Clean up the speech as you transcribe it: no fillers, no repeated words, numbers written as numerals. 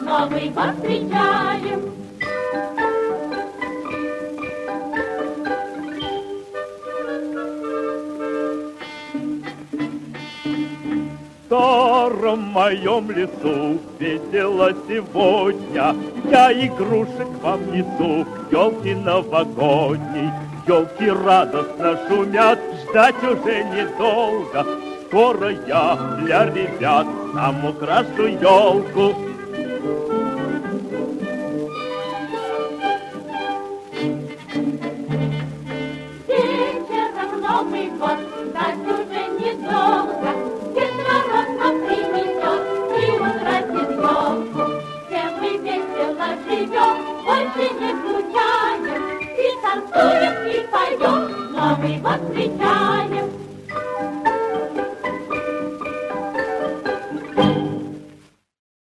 Новый год встречаем. В старом моем лесу весело сегодня. Я игрушек вам несу, елки новогодней. Елки радостно шумят, ждать уже недолго. Скоро я для ребят сам украшу елку. Вечером Новый год, ждать уже недолго. Дед Мороз нам принесет и украсит елку. Все мы весело живем, больше не скучаем. И танцуем, и поем, Новый год встречаем.